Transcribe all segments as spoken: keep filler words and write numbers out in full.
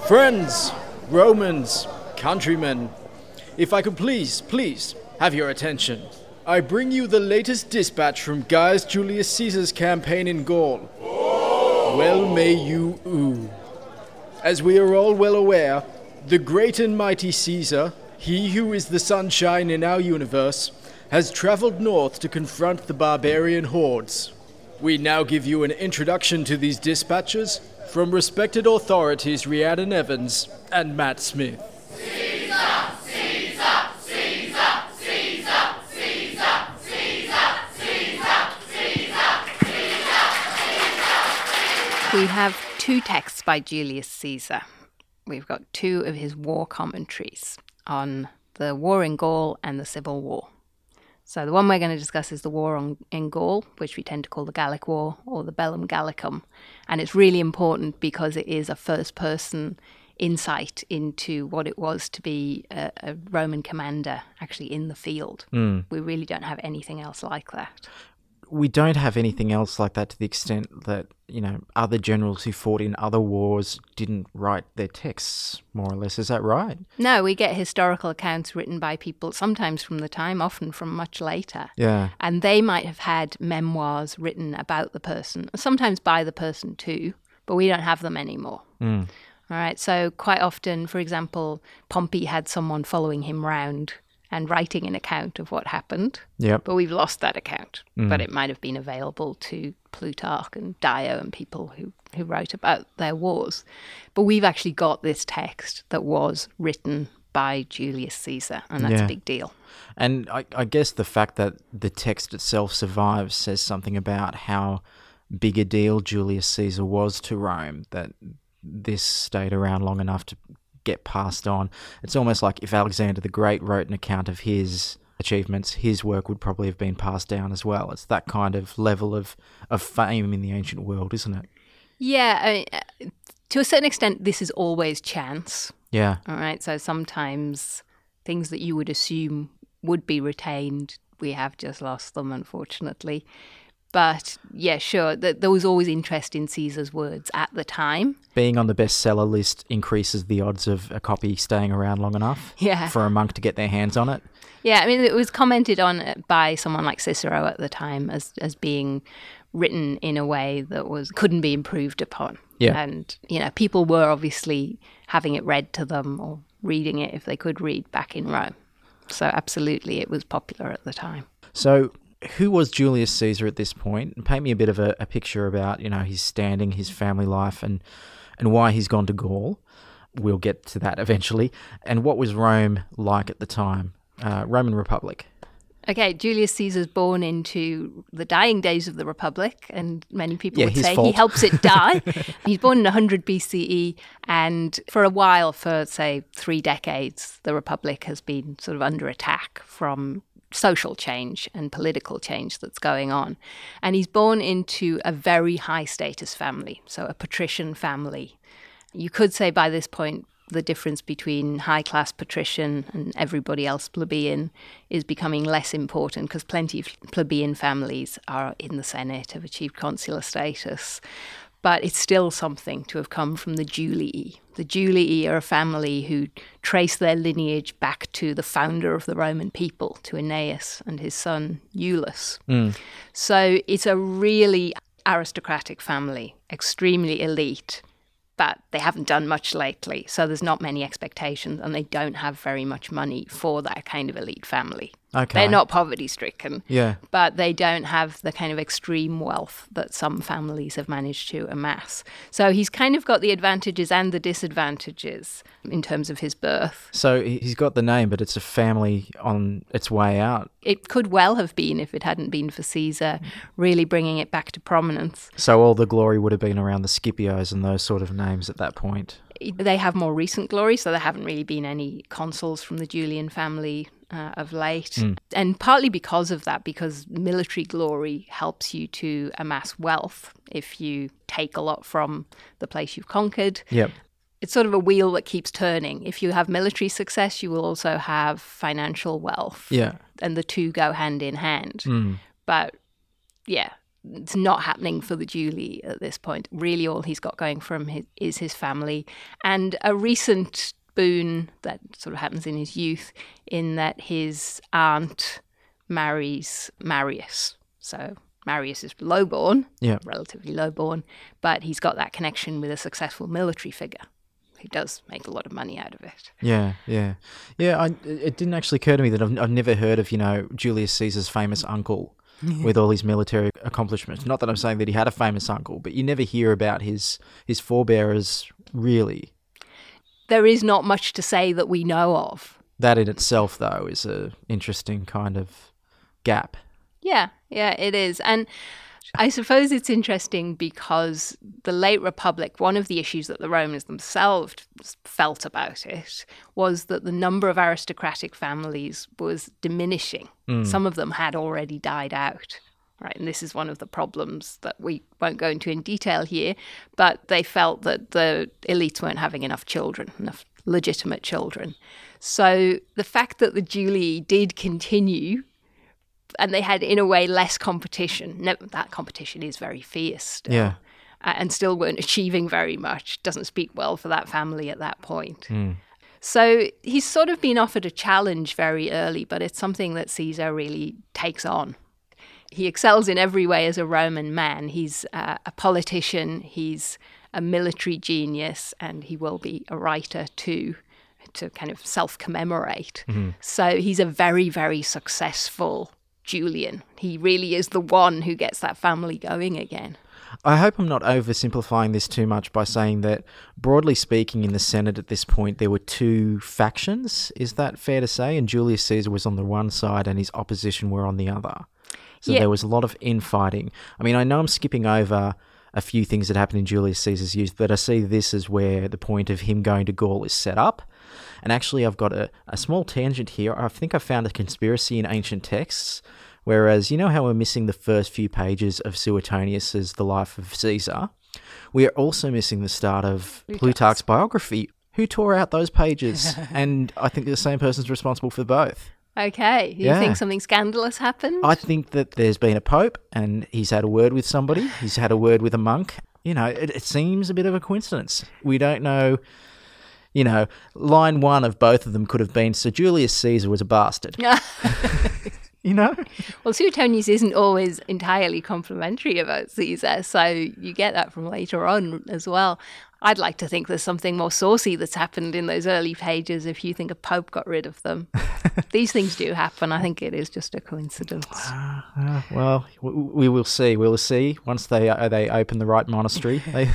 Friends, Romans, countrymen, if I could please, please, have your attention. I bring you the latest dispatch from Gaius Julius Caesar's campaign in Gaul. Well may you ooh. As we are all well aware, the great and mighty Caesar, he who is the sunshine in our universe, has traveled north to confront the barbarian hordes. We now give you an introduction to these dispatches from respected authorities Rhiannon Evans and Matt Smith. Caesar! Caesar! Caesar! Caesar! Caesar! Caesar! Caesar! Caesar! We have two texts by Julius Caesar. We've got two of his war commentaries on the war in Gaul and the Civil War. So the one we're going to discuss is the war on, in Gaul, which we tend to call the Gallic War or the Bellum Gallicum. And it's really important because it is a first-person insight into what it was to be a, a Roman commander actually in the field. Mm. We really don't have anything else like that. We don't have anything else like that to the extent that, you know, other generals who fought in other wars didn't write their texts, more or less. Is that right? No, we get historical accounts written by people, sometimes from the time, often from much later. Yeah. And they might have had memoirs written about the person, sometimes by the person too, but we don't have them anymore. Mm. All right, so quite often, for example, Pompey had someone following him round and writing an account of what happened. Yep. But we've lost that account. Mm. But it might have been available to Plutarch and Dio and people who, who wrote about their wars. But we've actually got this text that was written by Julius Caesar, and that's Yeah. a big deal. And I, I guess the fact that the text itself survives says something about how big a deal Julius Caesar was to Rome, that this stayed around long enough to get passed on. It's almost like if Alexander the Great wrote an account of his achievements, his work would probably have been passed down as well. It's that kind of level of, of fame in the ancient world, isn't it? Yeah, I mean, to a certain extent, this is always chance. Yeah. All right, so sometimes things that you would assume would be retained, we have just lost them, unfortunately. But yeah, sure, th- there was always interest in Caesar's words at the time. Being on the bestseller list increases the odds of a copy staying around long enough Yeah. for a monk to get their hands on it. Yeah, I mean, it was commented on by someone like Cicero at the time as as being written in a way that was couldn't be improved upon. Yeah. And, you know, people were obviously having it read to them or reading it if they could read back in Rome. So absolutely, it was popular at the time. So who was Julius Caesar at this point? Paint me a bit of a, a picture about, you know, his standing, his family life, and and why he's gone to Gaul. We'll get to that eventually. And what was Rome like at the time? Uh, Roman Republic. Okay, Julius Caesar's born into the dying days of the Republic, and many people Yeah, would his say fault. he helps it die. He's born in one hundred B C E, and for a while, for, say, three decades, the Republic has been sort of under attack from social change and political change that's going on. And he's born into a very high-status family, so a patrician family. You could say by this point, the difference between high-class patrician and everybody else plebeian is becoming less important because plenty of plebeian families are in the Senate, have achieved consular status. But it's still something to have come from the Julii. The Julii are a family who trace their lineage back to the founder of the Roman people, to Aeneas and his son Iulus. Mm. So it's a really aristocratic family, extremely elite. But they haven't done much lately, so there's not many expectations, and they don't have very much money for that kind of elite family. Okay. They're not poverty-stricken, Yeah. but they don't have the kind of extreme wealth that some families have managed to amass. So he's kind of got the advantages and the disadvantages in terms of his birth. So he's got the name, but it's a family on its way out. It could well have been if it hadn't been for Caesar really bringing it back to prominence. So all the glory would have been around the Scipios and those sort of names at that point. They have more recent glory, so there haven't really been any consuls from the Julian family uh, of late. Mm. And partly because of that, because military glory helps you to amass wealth if you take a lot from the place you've conquered. Yep. It's sort of a wheel that keeps turning. If you have military success, you will also have financial wealth. Yeah. And the two go hand in hand. Mm. But yeah, it's not happening for the Julii at this point. Really, all he's got going from his, is his family and a recent boon that sort of happens in his youth, in that his aunt marries Marius. So Marius is lowborn, yeah. relatively lowborn, but he's got that connection with a successful military figure who does make a lot of money out of it. Yeah, yeah. Yeah, I, it didn't actually occur to me that I've, I've never heard of, you know, Julius Caesar's famous uncle with all his military accomplishments. Not that I'm saying that he had a famous uncle, but you never hear about his his forebearers, really. There is not much to say that we know of. That in itself, though, is a interesting kind of gap. Yeah, yeah, it is. And I suppose it's interesting because the late Republic, one of the issues that the Romans themselves felt about it was that the number of aristocratic families was diminishing. Mm. Some of them had already died out, right? And this is one of the problems that we won't go into in detail here, but they felt that the elites weren't having enough children, enough legitimate children. So the fact that the Julii did continue, and they had, in a way, less competition. No, that competition is very fierce still. Yeah. Uh, and still weren't achieving very much. Doesn't speak well for that family at that point. Mm. So he's sort of been offered a challenge very early, but it's something that Caesar really takes on. He excels in every way as a Roman man. He's uh, a politician, he's a military genius, and he will be a writer too, to kind of self-commemorate. Mm-hmm. So he's a very, very successful Julian. He really is the one who gets that family going again. I hope I'm not oversimplifying this too much by saying that, broadly speaking, in the Senate at this point, there were two factions. Is that fair to say? And Julius Caesar was on the one side and his opposition were on the other. So yeah. There was a lot of infighting. I mean, I know I'm skipping over a few things that happened in Julius Caesar's youth, but I see this as where the point of him going to Gaul is set up. And actually, I've got a, a small tangent here. I think I found a conspiracy in ancient texts, whereas you know how we're missing the first few pages of Suetonius's The Life of Caesar? We are also missing the start of Plutarch's, Plutarch's biography. Who tore out those pages? And I think the same person's responsible for both. Okay. You yeah. think something scandalous happened? I think that there's been a pope and he's had a word with somebody. He's had a word with a monk. You know, it, it seems a bit of a coincidence. We don't know. You know, line one of both of them could have been, Sir Julius Caesar was a bastard. You know? Well, Suetonius isn't always entirely complimentary about Caesar, so you get that from later on as well. I'd like to think there's something more saucy that's happened in those early pages if you think a pope got rid of them. These things do happen. I think it is just a coincidence. Uh, uh, well, we, we will see. We will see once they uh, they open the right monastery. They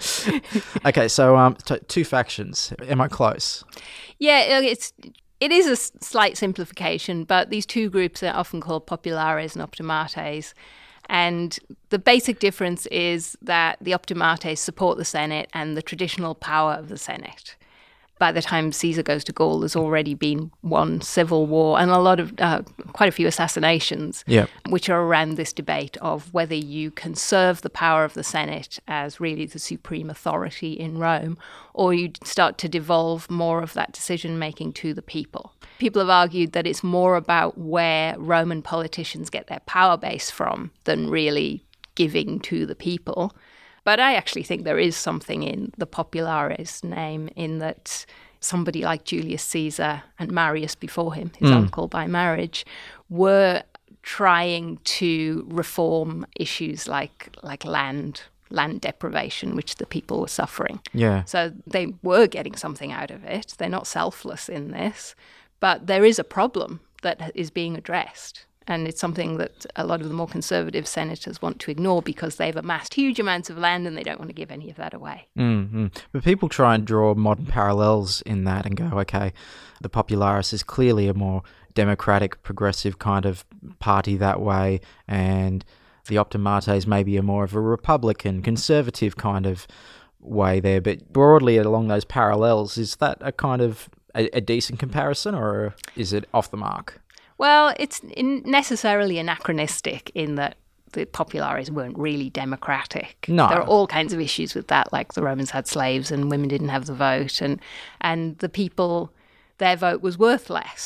okay, so um, t- two factions. Am I close? Yeah, it's... It is a slight simplification, but these two groups are often called populares and optimates. And the basic difference is that the optimates support the Senate and the traditional power of the Senate. By the time Caesar goes to Gaul, there's already been one civil war and a lot of, uh, quite a few assassinations, yep. which are around this debate of whether you conserve the power of the Senate as really the supreme authority in Rome, or you start to devolve more of that decision-making to the people. People have argued that it's more about where Roman politicians get their power base from than really giving to the people. But I actually think there is something in the populares name, in that somebody like Julius Caesar and Marius before him, his mm. uncle by marriage, were trying to reform issues like like land, land deprivation, which the people were suffering. Yeah. So they were getting something out of it. They're not selfless in this. But there is a problem that is being addressed. And it's something that a lot of the more conservative senators want to ignore because they've amassed huge amounts of land and they don't want to give any of that away. Mm-hmm. But people try and draw modern parallels in that and go, okay, the Popularis is clearly a more democratic, progressive kind of party that way, and the Optimates maybe a more of a Republican, conservative kind of way there. But broadly along those parallels, is that a kind of a, a decent comparison, or is it off the mark? Well, it's necessarily anachronistic in that the populares weren't really democratic. No. There are all kinds of issues with that, like the Romans had slaves and women didn't have the vote, and and the people, their vote was worth less. Yeah.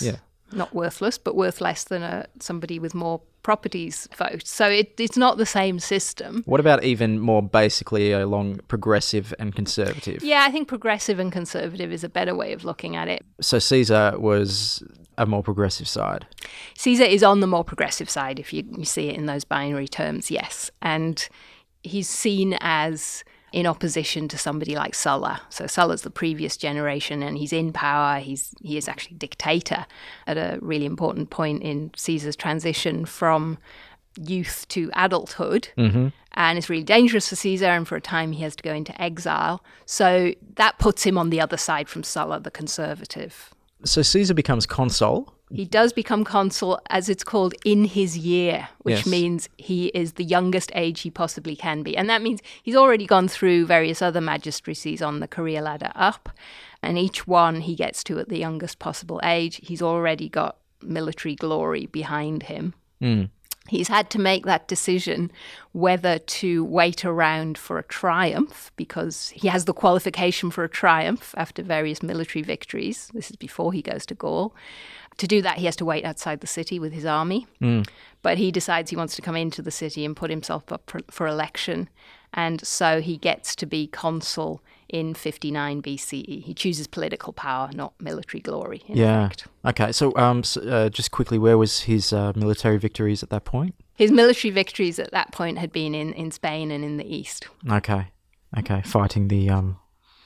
not worthless, but worth less than a, somebody with more properties vote. So it, it's not the same system. What about even more basically along progressive and conservative? Yeah, I think progressive and conservative is a better way of looking at it. So Caesar was a more progressive side. Caesar is on the more progressive side, if you, you see it in those binary terms, yes. And he's seen as in opposition to somebody like Sulla. So Sulla's the previous generation, and he's in power. He's he is actually dictator at a really important point in Caesar's transition from youth to adulthood. Mm-hmm. And it's really dangerous for Caesar, and for a time he has to go into exile. So that puts him on the other side from Sulla, the conservative. So Caesar becomes consul. He does become consul, as it's called, in his year, which Yes. means he is the youngest age he possibly can be. And that means he's already gone through various other magistracies on the career ladder up, and each one he gets to at the youngest possible age. He's already got military glory behind him. Mm. He's had to make that decision whether to wait around for a triumph, because he has the qualification for a triumph after various military victories. This is before he goes to Gaul. To do that, he has to wait outside the city with his army. Mm. But he decides he wants to come into the city and put himself up for, for election. And so he gets to be consul in fifty-nine B C E. He chooses political power, not military glory, in Yeah. effect. Okay. So, um, so, uh, just quickly, where was his uh, military victories at that point? His military victories at that point had been in, in Spain and in the East. Okay. Okay. Fighting the um,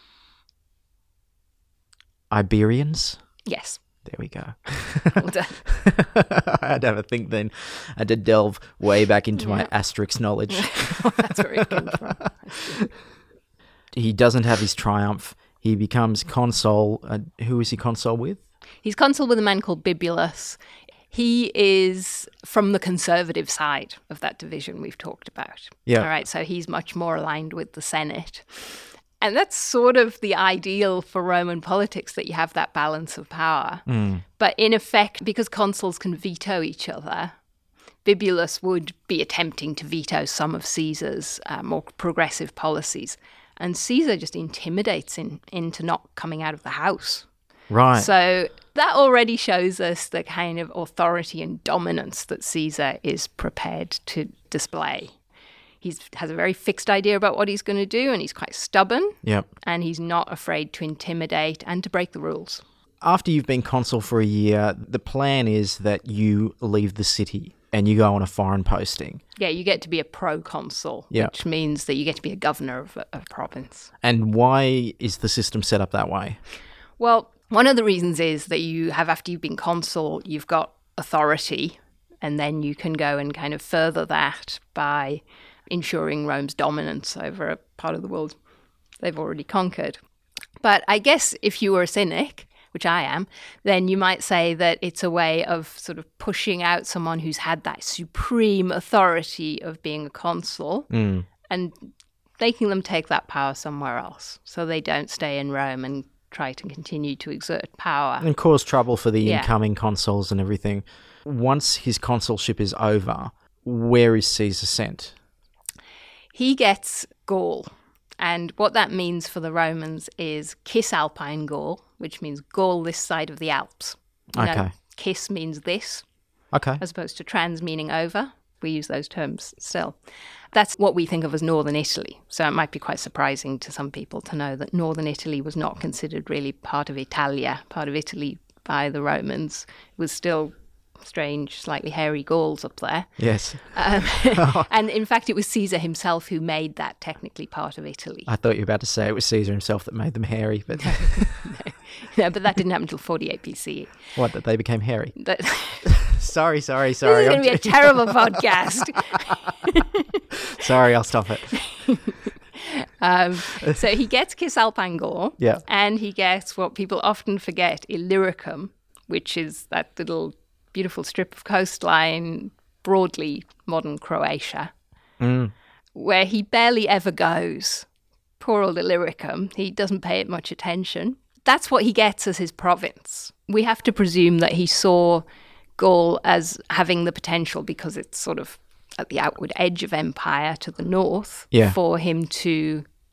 Iberians. Yes. There we go. Well done. I had to have a think then. I had to delve way back into my Asterix knowledge. That's where it comes from. He doesn't have his triumph. He becomes consul. Uh, who is he consul with? He's consul with a man called Bibulus. He is from the conservative side of that division we've talked about. Yeah. All right, so he's much more aligned with the Senate. And that's sort of the ideal for Roman politics, that you have that balance of power. Mm. But in effect, because consuls can veto each other, Bibulus would be attempting to veto some of Caesar's uh, more progressive policies. And Caesar just intimidates him into not coming out of the house. Right. So that already shows us the kind of authority and dominance that Caesar is prepared to display. He has a very fixed idea about what he's going to do, and he's quite stubborn, Yep. and he's not afraid to intimidate and to break the rules. After you've been consul for a year, the plan is that you leave the city and you go on a foreign posting. Yeah, you get to be a proconsul, Yeah. which means that you get to be a governor of a, a province. And why is the system set up that way? Well, one of the reasons is that you have, after you've been consul, you've got authority, and then you can go and kind of further that by ensuring Rome's dominance over a part of the world they've already conquered. But I guess if you were a cynic, which I am, then you might say that it's a way of sort of pushing out someone who's had that supreme authority of being a consul Mm. and making them take that power somewhere else, so they don't stay in Rome and try to continue to exert power. And cause trouble for the Yeah. incoming consuls and everything. Once his consulship is over, where is Caesar sent? He gets Gaul. And what that means for the Romans is Cisalpine Gaul, which means Gaul this side of the Alps. You know, Okay. Cis means this, Okay. as opposed to trans meaning over. We use those terms still. That's what we think of as northern Italy. So it might be quite surprising to some people to know that northern Italy was not considered really part of Italia, part of Italy by the Romans. It was still strange, slightly hairy Gauls up there. Yes. Um, and in fact, it was Caesar himself who made that technically part of Italy. I thought you were about to say it was Caesar himself that made them hairy, but No, but that didn't happen until forty-eight B C E. what, that they became hairy? That, Sorry, sorry, this sorry. is going I'm to be a t- terrible podcast. Sorry, I'll stop it. Um, so he gets Cisalpine Gaul, Yeah. and he gets what people often forget, Illyricum, which is that little beautiful strip of coastline, broadly modern Croatia, Mm. where he barely ever goes. Poor old Illyricum, he doesn't pay it much attention. That's what he gets as his province. We have to presume that he saw Gaul as having the potential, because it's sort of at the outward edge of empire to the north, Yeah. for him to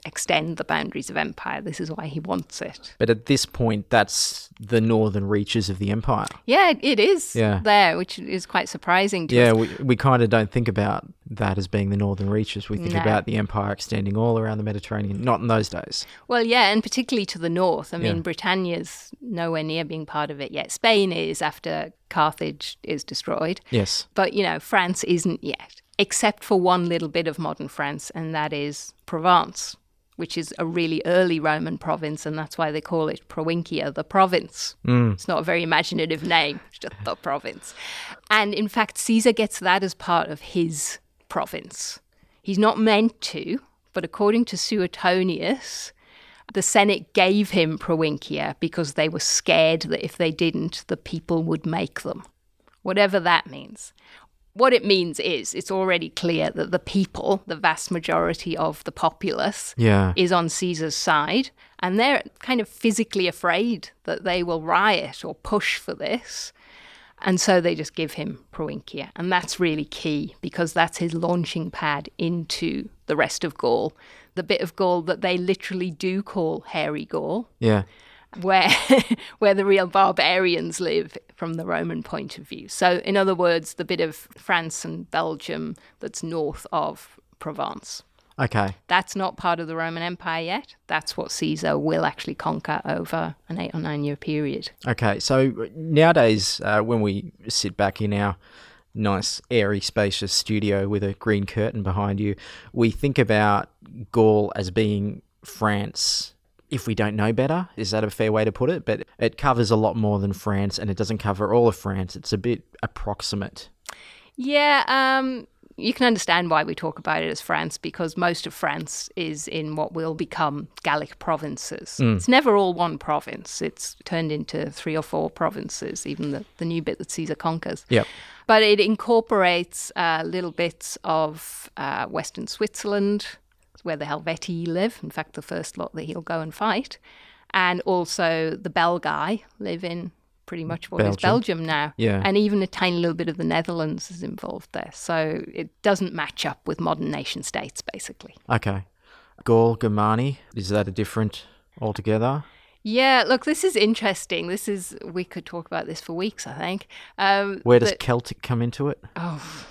extend the boundaries of empire. This is why he wants it. But at this point, that's the northern reaches of the empire. Yeah, it is Yeah. there, which is quite surprising to Yeah, us. we, we kind of don't think about that as being the northern reaches. We think No. about the empire extending all around the Mediterranean. Not in those days. Well, yeah, and particularly to the north. I mean, Yeah. Britannia's nowhere near being part of it yet. Spain is after Carthage is destroyed. Yes. But, you know, France isn't yet, except for one little bit of modern France, and that is Provence, which is a really early Roman province, and that's why they call it Provincia, the province. Mm. It's not a very imaginative name, it's just the province. And in fact, Caesar gets that as part of his province. He's not meant to, but according to Suetonius, the Senate gave him Provincia because they were scared that if they didn't, the people would make them. Whatever that means. What it means is it's already clear that the people, the vast majority of the populace, Yeah. is on Caesar's side, and they're kind of physically afraid that they will riot or push for this. And so they just give him Provincia. And that's really key because that's his launching pad into the rest of Gaul, the bit of Gaul that they literally do call Hairy Gaul, Yeah. where where the real barbarians live from the Roman point of view. So in other words, the bit of France and Belgium that's north of Provence. Okay. That's not part of the Roman Empire yet. That's what Caesar will actually conquer over an eight or nine year period. Okay. So nowadays, uh, when we sit back in our nice, airy, spacious studio with a green curtain behind you, we think about Gaul as being France. If we don't know better, is that a fair way to put it? But it covers a lot more than France, and it doesn't cover all of France. It's a bit approximate. Yeah, um, you can understand why we talk about it as France, because most of France is in what will become Gallic provinces. Mm. It's never all one province. It's turned into three or four provinces, even the, the new bit that Caesar conquers. Yep. But it incorporates uh, little bits of uh, Western Switzerland, where the Helvetii live, in fact, the first lot that he'll go and fight. And also the Belgae live in pretty much what is Belgium. Belgium now. Yeah. And even a tiny little bit of the Netherlands is involved there. So it doesn't match up with modern nation states, basically. Okay. Gaul, Germani, is that a different altogether? Yeah, look, this is interesting. This is, we could talk about this for weeks, I think. Um, Where does the- Celtic come into it? Oh.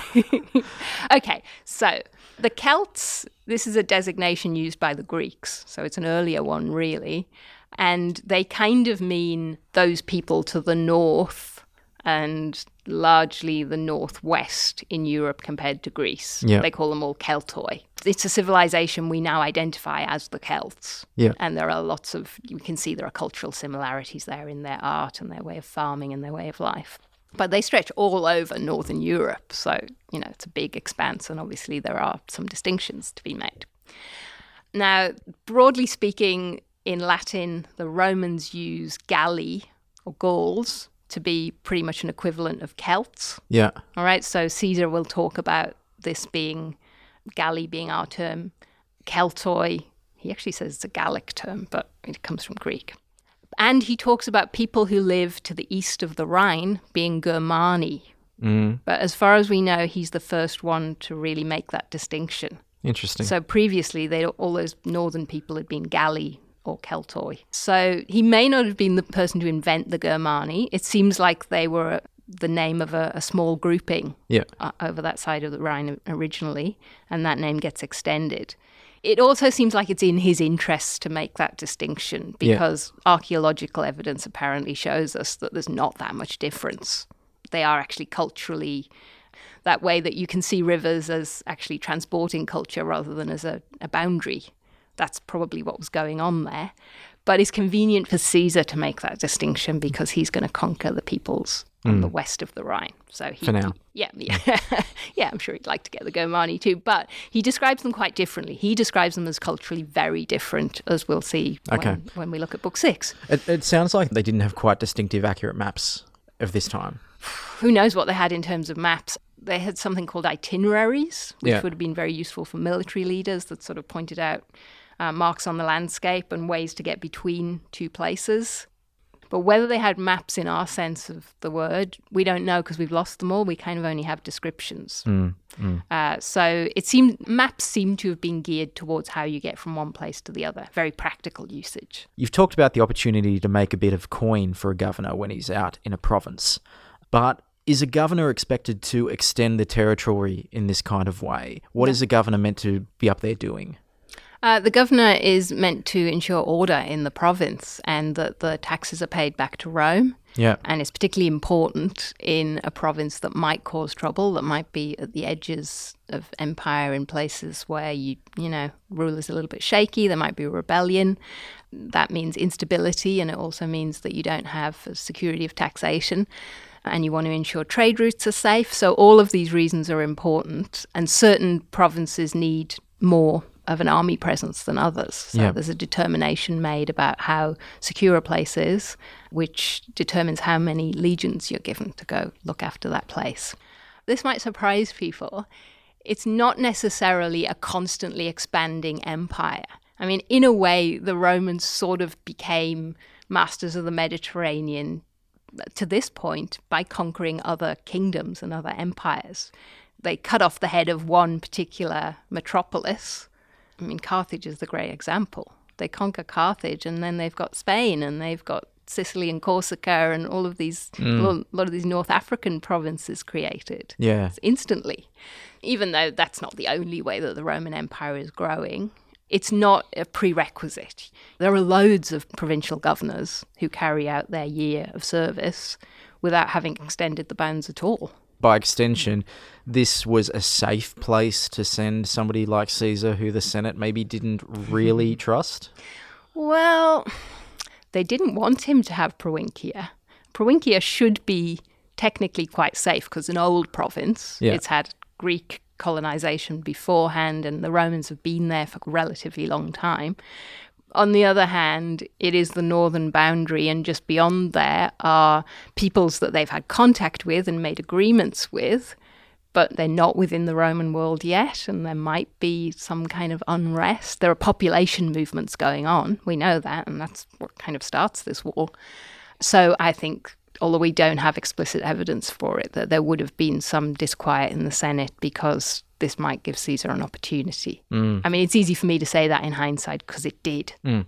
Okay, so the Celts, this is a designation used by the Greeks, so it's an earlier one, really. And they kind of mean those people to the north and largely the northwest in Europe compared to Greece. Yeah. They call them all Keltoi. It's a civilization we now identify as the Celts. Yeah. And there are lots of, you can see there are cultural similarities there in their art and their way of farming and their way of life. But they stretch all over Northern Europe. So, you know, it's a big expanse, and obviously there are some distinctions to be made. Now, broadly speaking, in Latin, the Romans use Galli, or Gauls, to be pretty much an equivalent of Celts. Yeah. All right, so Caesar will talk about this being, Galli being our term, Keltoi, he actually says it's a Gallic term, but it comes from Greek. And he talks about people who live to the east of the Rhine being Germani. Mm. But as far as we know, he's the first one to really make that distinction. Interesting. So previously, they all those northern people had been Galli or Keltoi. So he may not have been the person to invent the Germani. It seems like they were the name of a, a small grouping yeah. uh, over that side of the Rhine originally, and that name gets extended. It also seems like it's in his interests to make that distinction because yeah. archaeological evidence apparently shows us that there's not that much difference. They are actually culturally that way that you can see rivers as actually transporting culture rather than as a, a boundary. That's probably what was going on there. But it's convenient for Caesar to make that distinction because he's going to conquer the peoples on mm. the west of the Rhine. So he, For now. He, yeah, yeah. yeah, I'm sure he'd like to get the Germani too. But he describes them quite differently. He describes them as culturally very different, as we'll see okay. when, when we look at Book Six. It, it sounds like they didn't have quite distinctive, accurate maps of this time. Who knows what they had in terms of maps. They had something called itineraries, which yeah. would have been very useful for military leaders that sort of pointed out uh, marks on the landscape and ways to get between two places. But whether they had maps in our sense of the word, we don't know because we've lost them all. We kind of only have descriptions. Mm, mm. Uh, so it seemed maps seem to have been geared towards how you get from one place to the other. Very practical usage. You've talked about the opportunity to make a bit of coin for a governor when he's out in a province. But is a governor expected to extend the territory in this kind of way? What Yeah. is a governor meant to be up there doing? Uh, the governor is meant to ensure order in the province and that the taxes are paid back to Rome. Yeah. And it's particularly important in a province that might cause trouble, that might be at the edges of empire in places where, you you know, rule is a little bit shaky. There might be a rebellion. That means instability, and it also means that you don't have a security of taxation. And you want to ensure trade routes are safe. So all of these reasons are important. And certain provinces need more of an army presence than others. So Yeah. there's a determination made about how secure a place is, which determines how many legions you're given to go look after that place. This might surprise people. It's not necessarily a constantly expanding empire. I mean, in a way, the Romans sort of became masters of the Mediterranean to this point by conquering other kingdoms and other empires. They cut off the head of one particular metropolis. I mean, Carthage is the great example. They conquer Carthage, and then they've got Spain, and they've got Sicily and Corsica, and all of these, Mm. a lot of these North African provinces created Yeah. instantly. Even though that's not the only way that the Roman Empire is growing, it's not a prerequisite. There are loads of provincial governors who carry out their year of service without having extended the bounds at all. By extension, this was a safe place to send somebody like Caesar who the Senate maybe didn't really trust? Well, they didn't want him to have Provincia. Provincia should be technically quite safe because an old province. Yeah. It's had Greek colonization beforehand, and the Romans have been there for a relatively long time. On the other hand, it is the northern boundary, and just beyond there are peoples that they've had contact with and made agreements with, but they're not within the Roman world yet, and there might be some kind of unrest. There are population movements going on. We know that, and that's what kind of starts this war. So I think, although we don't have explicit evidence for it, that there would have been some disquiet in the Senate because this might give Caesar an opportunity. Mm. I mean, it's easy for me to say that in hindsight because it did. Mm.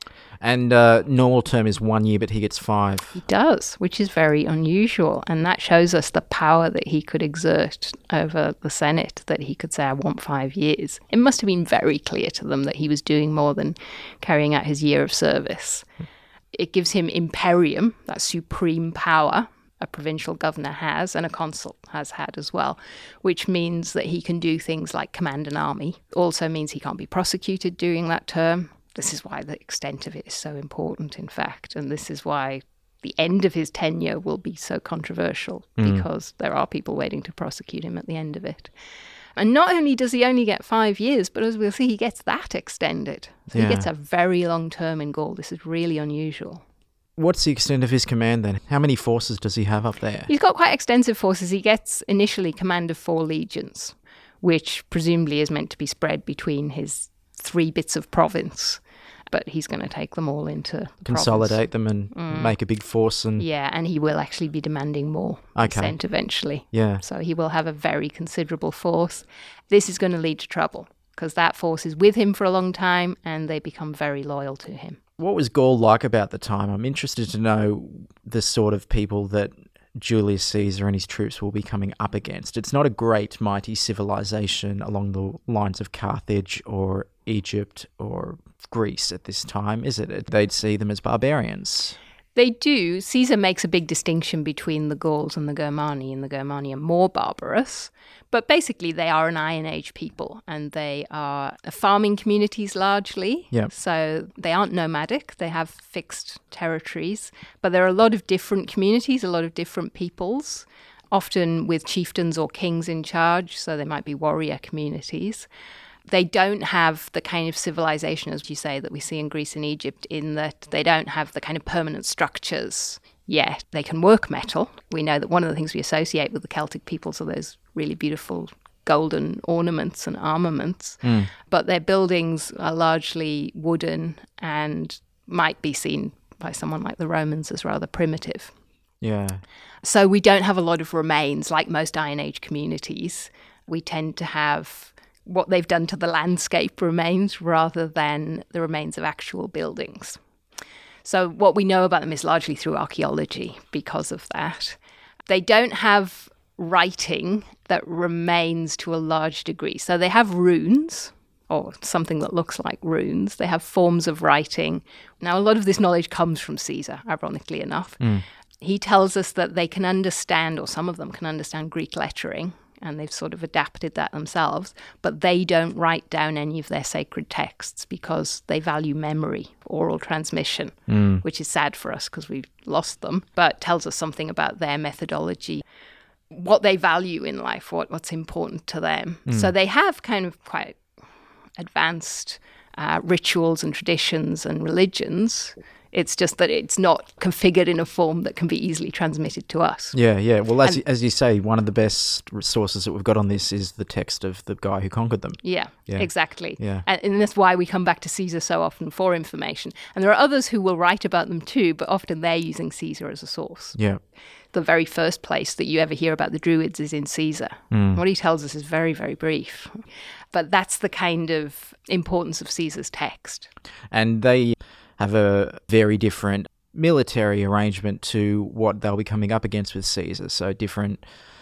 And uh, normal term is one year, but he gets five. He does, which is very unusual. And that shows us the power that he could exert over the Senate, that he could say, I want five years. It must have been very clear to them that he was doing more than carrying out his year of service. It gives him imperium, that supreme power a provincial governor has, and a consul has had as well, which means that he can do things like command an army. Also means he can't be prosecuted during that term. This is why the extent of it is so important, in fact, and this is why the end of his tenure will be so controversial, Mm. because there are people waiting to prosecute him at the end of it. And not only does he only get five years, but as we'll see, he gets that extended. So Yeah. he gets a very long term in Gaul. This is really unusual. What's the extent of his command then? How many forces does he have up there? He's got quite extensive forces. He gets initially command of four legions, which presumably is meant to be spread between his three bits of province. But he's going to take them all into the Consolidate them and Mm. make a big force and... Yeah, and he will actually be demanding more Okay. consent eventually. Yeah. So he will have a very considerable force. This is going to lead to trouble because that force is with him for a long time and they become very loyal to him. What was Gaul like about the time? I'm interested to know the sort of people that Julius Caesar and his troops will be coming up against. It's not a great, mighty civilization along the lines of Carthage or Egypt or Greece at this time, is it? They'd see them as barbarians. They do. Caesar makes a big distinction between the Gauls and the Germani, and the Germani are more barbarous. But basically, they are an Iron Age people, and they are farming communities largely. Yep. So they aren't nomadic. They have fixed territories. But there are a lot of different communities, a lot of different peoples, often with chieftains or kings in charge. So they might be warrior communities. They don't have the kind of civilization, as you say, that we see in Greece and Egypt, in that they don't have the kind of permanent structures yet. They can work metal. We know that one of the things we associate with the Celtic peoples are those really beautiful golden ornaments and armaments. Mm. But their buildings are largely wooden and might be seen by someone like the Romans as rather primitive. Yeah. So we don't have a lot of remains like most Iron Age communities. We tend to have what they've done to the landscape remains rather than the remains of actual buildings. So what we know about them is largely through archaeology because of that. They don't have writing that remains to a large degree. So they have runes, or something that looks like runes. They have forms of writing. Now, a lot of this knowledge comes from Caesar, ironically enough. Mm. He tells us that they can understand, or some of them can understand, Greek lettering, and they've sort of adapted that themselves, but they don't write down any of their sacred texts because they value memory, oral transmission, Mm. which is sad for us because we've lost them, but tells us something about their methodology, what they value in life, what, what's important to them. Mm. So they have kind of quite advanced uh, rituals and traditions and religions. It's just that it's not configured in a form that can be easily transmitted to us. Yeah, yeah. Well, as, And- as you say, one of the best resources that we've got on this is the text of the guy who conquered them. Yeah, Yeah. exactly. Yeah. And, and that's why we come back to Caesar so often for information. And there are others who will write about them too, but often they're using Caesar as a source. Yeah. The very first place that you ever hear about the Druids is in Caesar. Mm. What he tells us is very, very brief. But that's the kind of importance of Caesar's text. And they have a very different military arrangement to what they'll be coming up against with Caesar. So different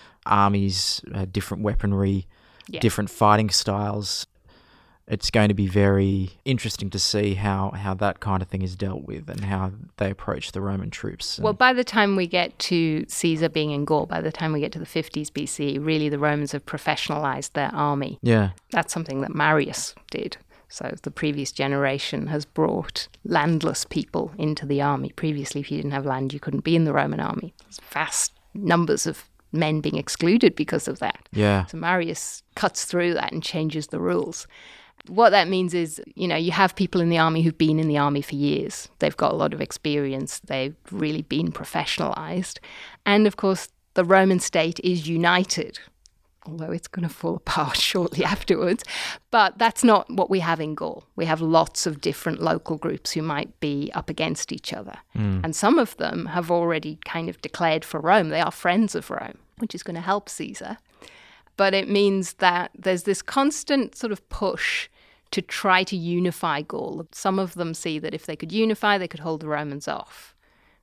armies, uh, different weaponry, Yeah. different fighting styles. It's going to be very interesting to see how, how that kind of thing is dealt with and how they approach the Roman troops. Well, by the time we get to Caesar being in Gaul, by the time we get to the fifties B C, really the Romans have professionalized their army. yeah, That's something that Marius did. So the previous generation has brought landless people into the army. Previously, if you didn't have land, you couldn't be in the Roman army. There's vast numbers of men being excluded because of that. yeah, So Marius cuts through that and changes the rules. What that means is, you know, you have people in the army who've been in the army for years. They've got a lot of experience. They've really been professionalized. And of course, the Roman state is united, although it's going to fall apart shortly afterwards. But that's not what we have in Gaul. We have lots of different local groups who might be up against each other. Mm. And some of them have already kind of declared for Rome. They are friends of Rome, which is going to help Caesar. But it means that there's this constant sort of push to try to unify Gaul. Some of them see that if they could unify, they could hold the Romans off.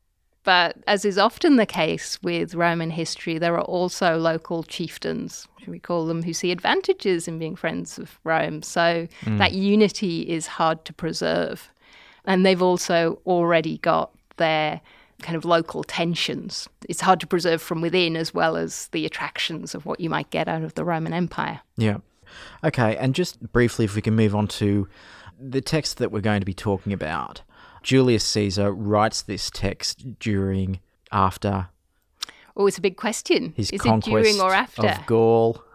But as is often the case with Roman history, there are also local chieftains, should we call them, who see advantages in being friends of Rome. So Mm. that unity is hard to preserve. And they've also already got their kind of local tensions. It's hard to preserve from within as well as the attractions of what you might get out of the Roman Empire. yeah. Okay, and just briefly, if we can move on to the text that we're going to be talking about. Julius Caesar writes this text during, after Oh, it's a big question. his Is it conquest during or after? of Gaul.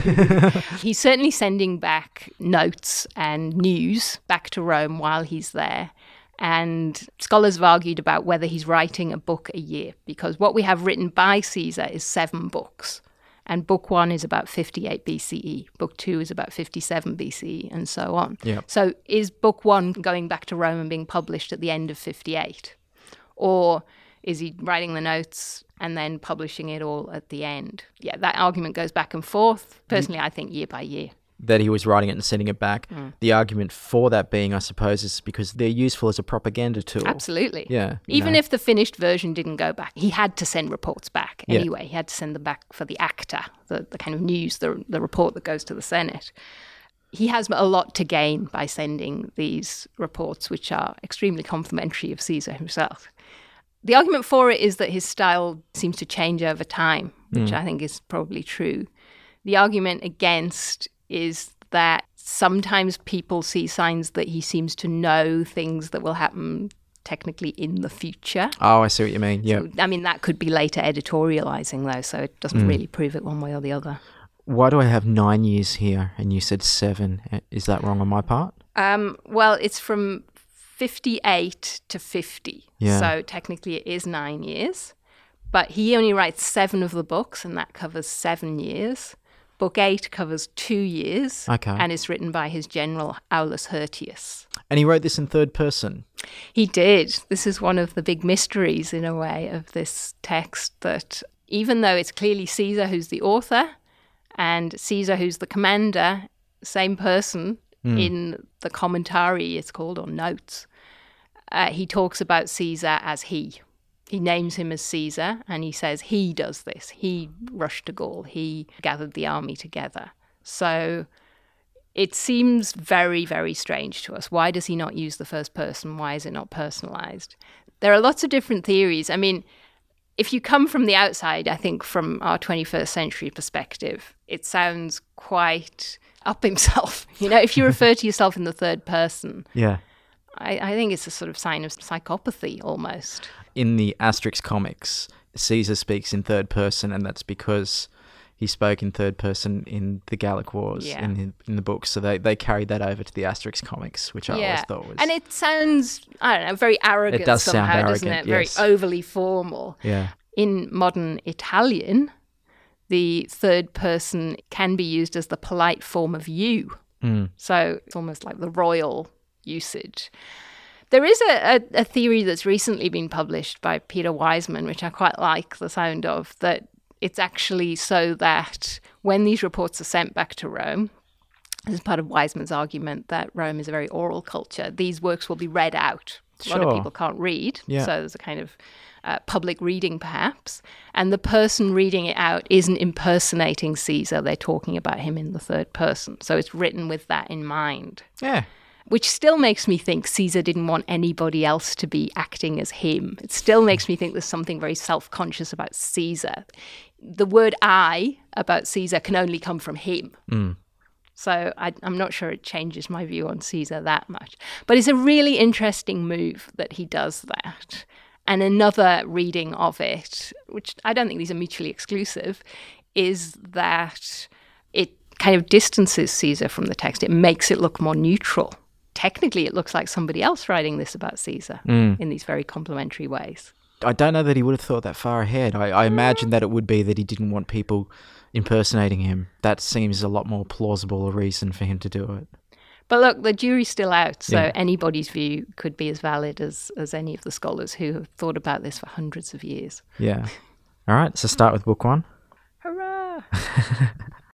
He's certainly sending back notes and news back to Rome while he's there. And scholars have argued about whether he's writing a book a year, because what we have written by Caesar is seven books. And book one is about fifty-eight B C E, book two is about fifty-seven B C E, and so on. Yep. So is book one going back to Rome and being published at the end of fifty-eight? Or is he writing the notes and then publishing it all at the end? Yeah, that argument goes back and forth. Personally, I think year by year. That he was writing it and sending it back. Mm. The argument for that being, I suppose, is because they're useful as a propaganda tool. Absolutely. Yeah. you Even know. if the finished version didn't go back, he had to send reports back Yeah. anyway. He had to send them back for the acta, the, the kind of news, the, the report that goes to the Senate. He has a lot to gain by sending these reports, which are extremely complimentary of Caesar himself. The argument for it is that his style seems to change over time, which Mm. I think is probably true. The argument against is that sometimes people see signs that he seems to know things that will happen technically in the future. Oh, I see what you mean. Yeah. So, I mean, that could be later editorializing, though, so it doesn't Mm. really prove it one way or the other. Why do I have nine years here and you said seven? Is that wrong on my part? Um, well, it's from fifty-eight to fifty, Yeah. so technically it is nine years. But he only writes seven of the books, and that covers seven years. Book eight covers two years Okay. and is written by his general Aulus Hirtius. And he wrote this in third person. He did. This is one of the big mysteries, in a way, of this text, that even though it's clearly Caesar who's the author and Caesar who's the commander, same person mm. in the commentary, it's called, or notes, uh, he talks about Caesar as he. He names him as Caesar, and he says he does this. He rushed to Gaul. He gathered the army together. So it seems very, very strange to us. Why does he not use the first person? Why is it not personalized? There are lots of different theories. I mean, if you come from the outside, I think from our twenty-first century perspective, it sounds quite up himself. You know, if you refer to yourself in the third person, yeah, I, I think it's a sort of sign of psychopathy almost. In the Asterix comics, Caesar speaks in third person, and that's because he spoke in third person in the Gallic Wars yeah. in, the, in the books. So they, they carried that over to the Asterix comics, which I yeah. always thought was... And it sounds, I don't know, very arrogant it does somehow, sound doesn't arrogant, it? yes. Very overly formal. Yeah. In modern Italian, the third person can be used as the polite form of you. Mm. So it's almost like the royal usage. There is a, a, a theory that's recently been published by Peter Wiseman, which I quite like the sound of, that it's actually so that when these reports are sent back to Rome, this is part of Wiseman's argument that Rome is a very oral culture, these works will be read out. A lot Sure. of people can't read, Yeah. so there's a kind of uh, public reading perhaps, and the person reading it out isn't impersonating Caesar, they're talking about him in the third person. So it's written with that in mind. Yeah. Which still makes me think Caesar didn't want anybody else to be acting as him. It still makes me think there's something very self-conscious about Caesar. The word I about Caesar can only come from him. Mm. So I, I'm not sure it changes my view on Caesar that much. But it's a really interesting move that he does that. And another reading of it, which I don't think these are mutually exclusive, is that it kind of distances Caesar from the text. It makes it look more neutral. Technically, it looks like somebody else writing this about Caesar Mm. in these very complimentary ways. I don't know that he would have thought that far ahead. I, I imagine that it would be that he didn't want people impersonating him. That seems a lot more plausible a reason for him to do it. But look, the jury's still out, so Yeah. anybody's view could be as valid as, as any of the scholars who have thought about this for hundreds of years. Yeah. All right, so start with book one. Hurrah!